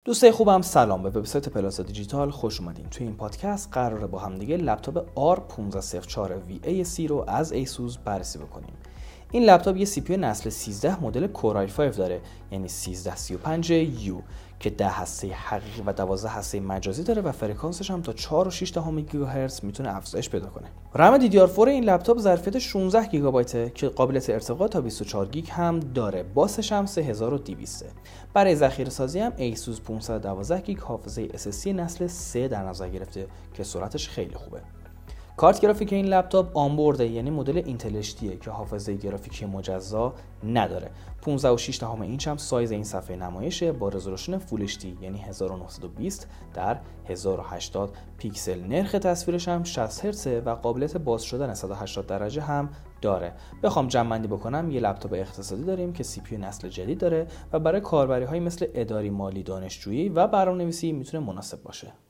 دوستای خوبم سلام، به وبسایت پلاس دیجیتال خوش اومدین. توی این پادکست قراره با هم دیگه لپتاپ R1504 VAC رو از ایسوس بررسی بکنیم. این لپتاپ یه سی پی یو نسل 13 مدل کور i5 داره، یعنی 1335U که 10 هسته حقیقی و 12 هسته مجازی داره و فرکانسش هم تا 4.6 گیگاهرتز میتونه افزایش پیدا کنه. رم DDR4 این لپتاپ ظرفیت 16 گیگابایت که قابلیت ارتقا تا 24 گیگ هم داره. باسش هم 3200. برای ذخیره سازی هم ایسوس 512 گیگ حافظه SSD نسل 3 در نظر گرفته که سرعتش خیلی خوبه. کارت گرافیک این لپتاپ آنبورده، یعنی مدل اینتل اشدیه که حافظه گرافیکی مجزا نداره. 15.6 اینچ هم سایز این صفحه نمایشه با رزولوشن فول اچ دی، یعنی 1920 در 1080 پیکسل. نرخ تصویرش هم 60 هرتز و قابلیت باز شدن 180 درجه هم داره. بخوام جمع بندی بکنم، یه لپتاپ اقتصادی داریم که سی پی یو نسل جدید داره و برای کاربری‌های مثل اداری، مالی، دانشجویی و برنامه‌نویسی میتونه مناسب باشه.